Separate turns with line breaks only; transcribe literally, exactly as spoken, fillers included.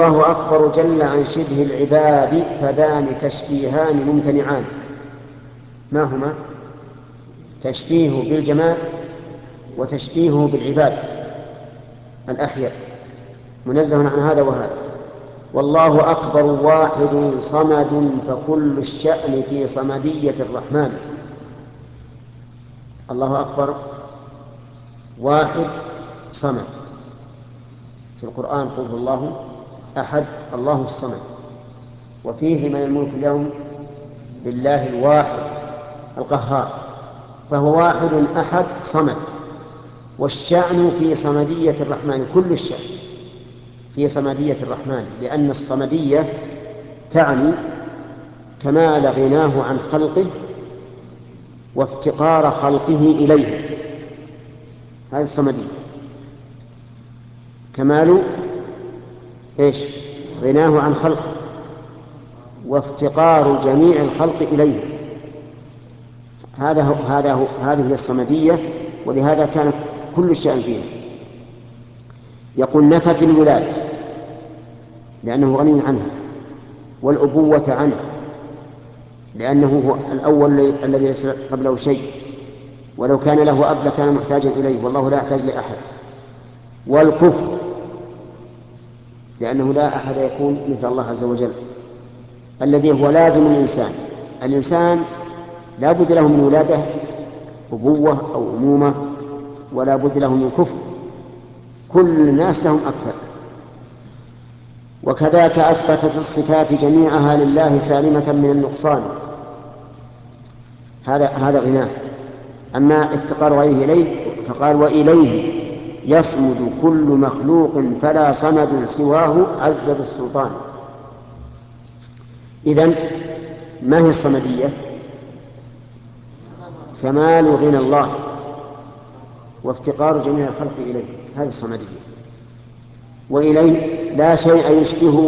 والله أكبر جل عن شبه العباد فذان تشبيهان ممتنعان. ما هما؟ تشبيهه بالجمال وتشبيهه بالعباد الأحياء، منزه عن هذا وهذا. والله أكبر واحد صمد فكل الشأن في صمدية الرحمن. الله أكبر واحد صمد، في القرآن قل هو الله أحد الله الصمد، وفيه من الملك اليوم لله الواحد القهار، فهو واحد أحد صمد. والشأن في صمدية الرحمن، كل الشأن في صمدية الرحمن، لأن الصمدية تعني كمال غناه عن خلقه وافتقار خلقه إليه. هذه الصمدية، كمال إيش؟ غناه عن خلقه وافتقار جميع الخلق إليه. هذا هو هذا هو هذه هي الصمدية، ولهذا كان كل الشأن فيها. يقول نفت الولادة لأنه غني عنها، والأبوة عنه لأنه هو الأول الذي ليس قبله شيء، ولو كان له أب لكان محتاجا إليه والله لا يحتاج لأحد. والكفر لأنه لا أحد يكون مثل الله عز وجل الذي هو لازم الإنسان. الإنسان لا بد له من ولادة أبوة أو أمومة، ولا بد له من كفر، كل الناس لهم أكثر. وكذاك أثبتت الصفات جميعها لله سالمة من النقصان، هذا هذا غناه. أما افتقار غيره إليه فقال وإليه يصمد كل مخلوق فلا صمد سواه عز ذو السلطان. إذن ما هي الصمدية؟ كمال غنى الله وافتقار جميع الخلق إليه، هذه الصمدية. وإليه لا شيء يشبهه